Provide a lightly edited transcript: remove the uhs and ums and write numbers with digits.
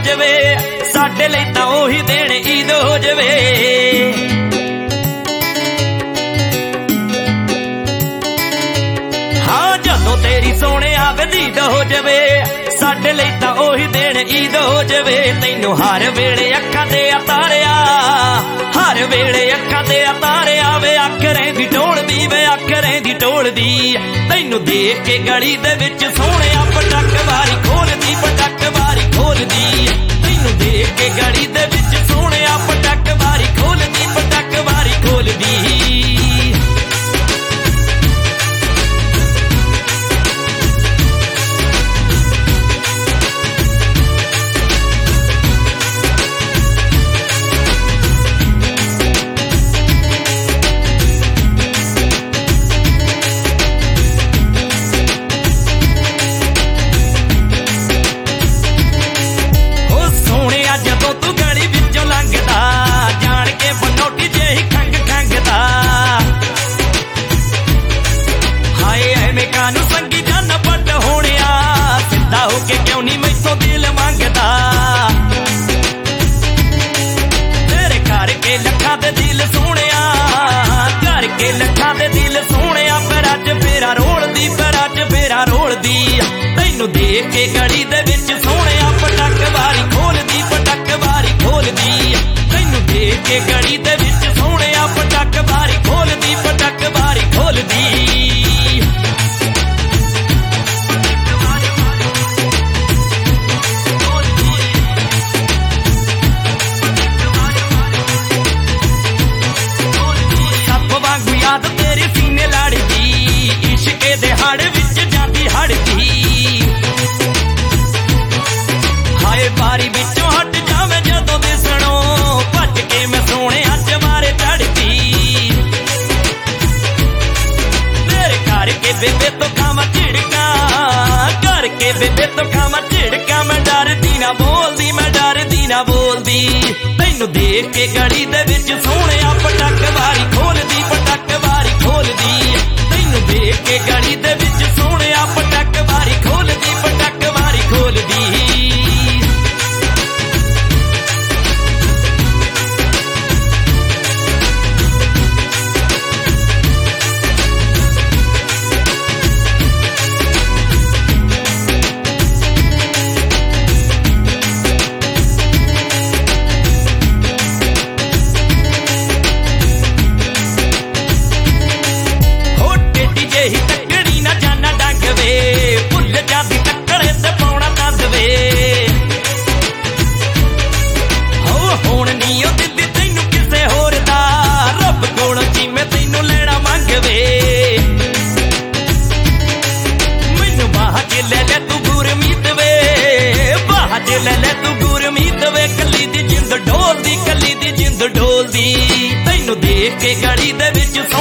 ਜਾਵੇ, ਸਾਡੇ ਲਈ ਤਾਂ ਉਹੀ ਦਿਨ ਈਦ ਹੋ ਜਾਵੇ। ਹਾਂ ਜਦੋਂ ਤੇਰੀ ਸੋਹਣਿਆ ਵਦੀਦ ਹੋ ਜਾਵੇ, ਸਾਡੇ ਲਈ ਤਾਂ ਉਹੀ ਦਿਨ ਈਦ ਹੋ ਜਾਵੇ। ਤੈਨੂੰ ਹਰ ਵੇਲੇ ਅੱਖਾਂ ਤੇ ਤਾਰਿਆ, ਹਰ ਵੇਲੇ ਅੱਖਾਂ ਤੇ ਤਾਰਿਆ ਵੇ, ਅੱਖ ਰਹਿੰਦੀ ਢੋਲਦੀ ਵੇ, ਅੱਖ ਰਹਿੰਦੀ ਢੋਲਦੀ। ਤੈਨੂੰ ਦੇਖ ਕੇ ਗਲੀ ਦੇ ਵਿੱਚ ਸੋਹਣਿਆ ਪਟਕ ਵਾਰੀ ਖੋਲਦੀ, ਪਟਕ ਵਾਰੀ ਖੋਲਦੀ। ਤੈਨੂੰ ਦੇਖ ਕੇ ਗਲੀ ਦੇ ਵਿੱਚ ਸੋਹਣਿਆ ਪਟਕ ਵਾਰੀ ਖੋਲਦੀ, ਪਟਕ ਵਾਰੀ ਖੋਲਦੀ। ਨੂੰ ਸੰਗੀ ਜਨ ਪੱਟ ਹੋਣਿਆ, ਸਿੱਧਾ ਹੋ ਕੇ ਕਿਉਂ ਨਹੀਂ ਮੈਥੋਂ ਦਿਲ ਮੰਗਦਾ। ਤੇਰੇ ਕਰਕੇ ਲੱਖਾਂ ਦੇ ਦਿਲ ਸੋਹਣਿਆ, ਕਰਕੇ ਲੱਖਾਂ ਦੇ ਦਿਲ ਸੋਹਣਿਆ। ਪੈਰਾਂ 'ਚ ਫੇਰਾ ਰੋਲਦੀ, ਪੈਰਾਂ 'ਚ ਫੇਰਾ ਰੋਲਦੀ। ਤੈਨੂੰ ਦੇਖ ਕੇ ਗਲੀ ਦੇ ਵਿੱਚ ਸੋਹਣਿਆ ਪਟਕ ਵਾਰੀ ਖੋਲਦੀ, ਪਟਕ ਵਾਰੀ ਖੋਲਦੀ। ਤੈਨੂੰ ਦੇਖ ਕੇ ਗਲੀ ਦੇ ਵਿੱਚ ਸੋਹਣਿਆ ਪਟਕ ਵਾਰੀ ਖੋਲਦੀ, ਪਟਕ ਵਾਰੀ ਖੋਲਦੀ। ਯਾਦ ਤੇਰੇ ਸੀਨੇ ਲੜਦੀ, ਇਸ਼ਕੇ ਦੇ ਹੜ ਵਿੱਚ ਜਾਂਦੀ ਹੜਦੀ। ਹਾਏ ਬਾਰੀ ਵਿੱਚੋਂ ਹਟ ਜਾਵੇਂ ਜਦੋਂ ਦਿਸਣੋਂ, ਭੱਜ ਕੇ ਮੈਂ ਸੋਹਣਿਆ ਚਵਾਰੇ ਚੜਦੀ। ਤੇਰੇ ਕਰਕੇ ਬੇਬੇ ਤੋਂ ਖਾਵਾਂ ਝਿੜਕਾਂ, ਕਰਕੇ ਬੇਬੇ ਤੋਂ ਖਾਵਾਂ ਝਿੜਕਾਂ। ਮੈਂ ਡਰਦੀ ਨਾ ਬੋਲਦੀ, ਮੈਂ ਡਰਦੀ ਨਾ ਬੋਲਦੀ। ਤੈਨੂੰ ਦੇਖ ਕੇ ਗਲੀ ਦੇ ਵਿੱਚ ਸੋਹਣਿਆ ਪਟਕ ਵਾਰੀ ਖੋਲਦੀ, ਪਟਕ ਵਾਰੀ ਖੋਲਦੀ। ਤੈਨੂੰ ਦੇਖ ਕੇ ਗਲੀ ਦੇ ਵਿੱਚ ਸੋਹਣਿਆ ਪਟਕ ਵਾਰੀ ਖੋਲਦੀ, ਪਟਕ ਵਾਰੀ ਖੋਲਦੀ। ਟੱਕੜੀ ਨਾ ਜਾਨਾ ਡੰਗ ਵੇ, ਭੁੱਲ ਜਾਂਦੀ ਟੱਕਰੇ ਤੇ ਪਾਉਣਾ ਦੰਦ ਵੇ। ਹੋ ਹੁਣ ਨੀ ਉਹ ਦਿੰਦੀ ਤੈਨੂੰ ਕਿਸੇ ਹੋਰ ਦਾ, ਰੱਬ ਕੋਲੋਂ ਜਿਵੇਂ ਤੈਨੂੰ ਲੈਣਾ ਮੰਗ ਵੇ। ਮੈਨੂੰ ਬਾਹ 'ਚ ਲੈ ਲੈ ਤੂੰ ਗੁਰਮੀਤ ਵੇ, ਬਾਹ 'ਚ ਲੈ ਲੈ ਤੂੰ ਗੁਰਮੀਤ ਵੇ। ਕੱਲੀ ਦੀ ਜਿੰਦ ਡੋਲਦੀ, ਕੱਲੀ ਦੀ ਜਿੰਦ ਡੋਲਦੀ। ਤੈਨੂੰ ਦੇਖ ਕੇ ਗਲੀ ਦੇ ਵਿੱਚ